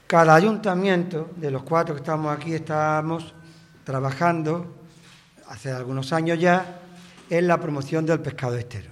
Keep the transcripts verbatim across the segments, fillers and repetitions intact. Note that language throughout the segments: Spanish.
Cada ayuntamiento, de los cuatro que estamos aquí, estamos trabajando hace algunos años ya en la promoción del pescado estero.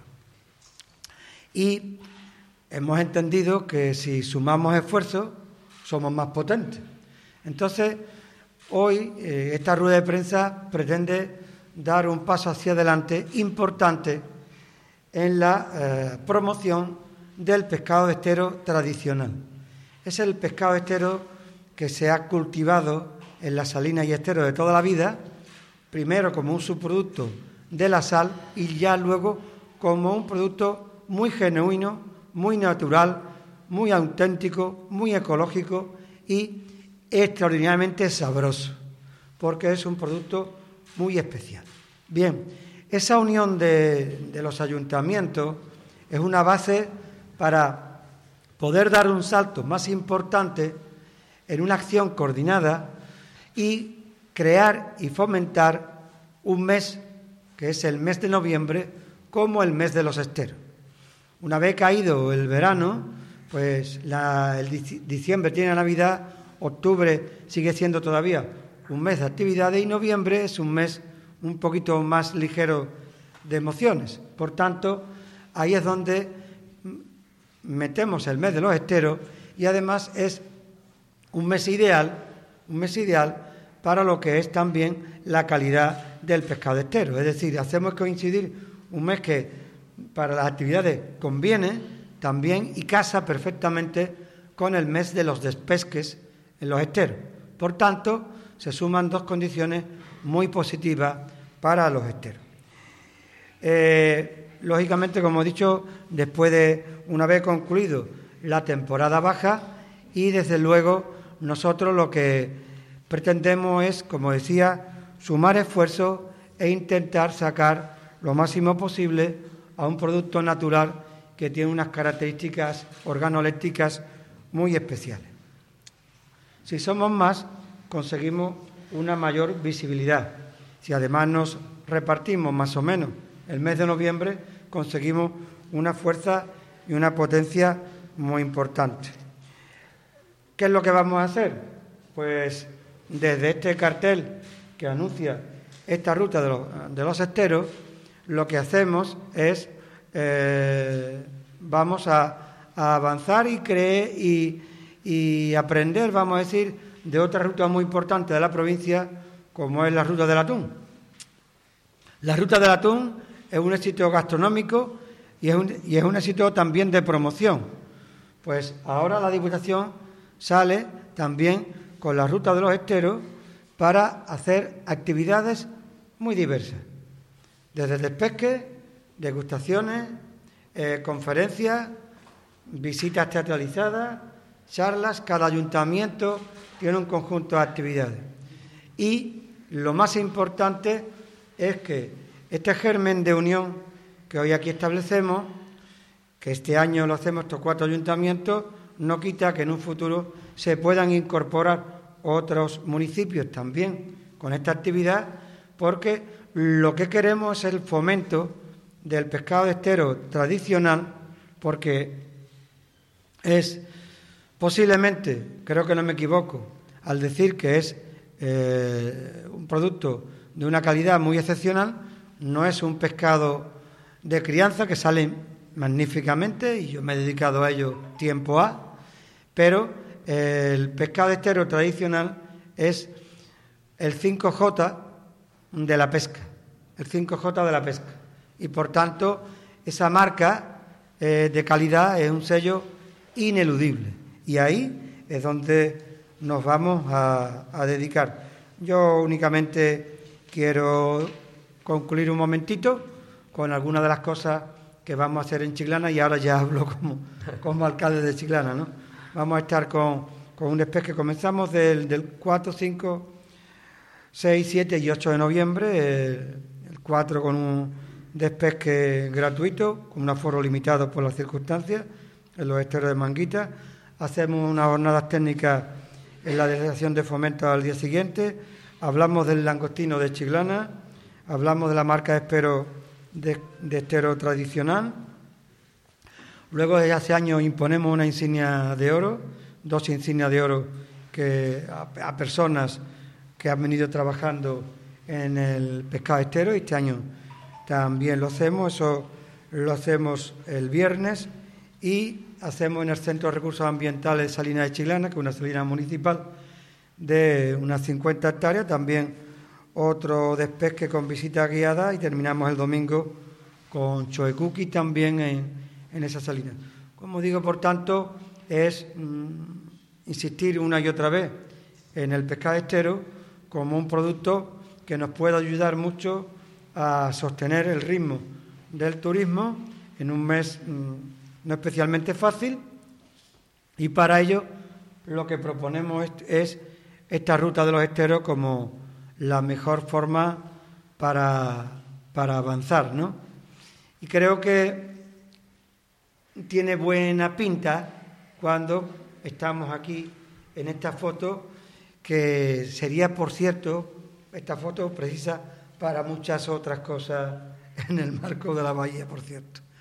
Y hemos entendido que si sumamos esfuerzos, somos más potentes. Entonces, hoy eh, esta rueda de prensa pretende dar un paso hacia adelante importante en la eh, promoción del pescado estero tradicional. Es el pescado estero que se ha cultivado en las salinas y esteros de toda la vida, primero como un subproducto de la sal y ya luego como un producto muy genuino, muy natural, muy auténtico, muy ecológico y extraordinariamente sabroso, porque es un producto muy especial. Bien, esa unión de, de los ayuntamientos es una base para poder dar un salto más importante en una acción coordinada y crear y fomentar un mes, que es el mes de noviembre, como el mes de los esteros. Una vez caído el verano, pues la, el diciembre tiene Navidad, octubre sigue siendo todavía un mes de actividades y noviembre es un mes un poquito más ligero de emociones. Por tanto, ahí es donde metemos el mes de los esteros y además es un mes ideal, un mes ideal para lo que es también la calidad del pescado estero. Es decir, hacemos coincidir un mes que para las actividades conviene también y casa perfectamente con el mes de los despesques en los esteros. Por tanto, se suman dos condiciones muy positivas para los esteros. Eh, lógicamente, como he dicho, después de una vez concluido la temporada baja y desde luego nosotros lo que pretendemos es, como decía, sumar esfuerzos e intentar sacar lo máximo posible a un producto natural que tiene unas características organolépticas muy especiales. Si somos más, conseguimos una mayor visibilidad. Si además nos repartimos más o menos el mes de noviembre, conseguimos una fuerza y una potencia muy importante. ¿Qué es lo que vamos a hacer? Pues desde este cartel que anuncia esta ruta de los, de los esteros, lo que hacemos es, eh, vamos a, a avanzar y creer y, y aprender, vamos a decir, de otra ruta muy importante de la provincia, como es la ruta del atún. La ruta del atún es un éxito gastronómico y es un, y es un éxito también de promoción. Pues ahora la Diputación sale también con la ruta de los esteros para hacer actividades muy diversas, desde despesque, degustaciones, eh, conferencias, visitas teatralizadas, charlas. Cada ayuntamiento tiene un conjunto de actividades. Y lo más importante es que este germen de unión que hoy aquí establecemos, que este año lo hacemos estos cuatro ayuntamientos, no quita que en un futuro se puedan incorporar otros municipios también con esta actividad, porque lo que queremos es el fomento del pescado estero tradicional, porque es posiblemente, creo que no me equivoco, al decir que es eh, un producto de una calidad muy excepcional, no es un pescado de crianza que sale magníficamente y yo me he dedicado a ello tiempo a, pero eh, el pescado estero tradicional es el cinco jota de la pesca, el cinco jota de la pesca, y por tanto esa marca eh, de calidad es un sello ineludible y ahí es donde nos vamos a, a dedicar. Yo únicamente quiero concluir un momentito con algunas de las cosas que vamos a hacer en Chiclana y ahora ya hablo como, como alcalde de Chiclana, ¿no? Vamos a estar con, con un despesque. Comenzamos del, del cuatro, cinco, seis, siete y ocho de noviembre, el, el cuatro con un despesque gratuito, con un aforo limitado por las circunstancias, en los esteros de Manguita. Hacemos unas jornadas técnicas en la delegación de fomento al día siguiente. Hablamos del langostino de Chiclana, hablamos de la marca de espero de, de estero tradicional. Luego, desde hace años, imponemos una insignia de oro dos insignias de oro que, a, a personas que han venido trabajando en el pescado estero, y este año también lo hacemos. Eso lo hacemos el viernes, y hacemos en el Centro de Recursos Ambientales de Salinas de Chiclana, que es una salina municipal de unas cincuenta hectáreas, también otro despesque con visita guiada, y terminamos el domingo con choecuki también en, en esa salina. Como digo, por tanto, es mmm, insistir una y otra vez en el pescado estero como un producto que nos puede ayudar mucho a sostener el ritmo del turismo en un mes mmm, no especialmente fácil, y para ello lo que proponemos es, es esta ruta de los esteros como la mejor forma para, para avanzar, ¿no? Y creo que tiene buena pinta cuando estamos aquí en esta foto, que sería, por cierto, esta foto precisa para muchas otras cosas en el marco de la bahía, por cierto.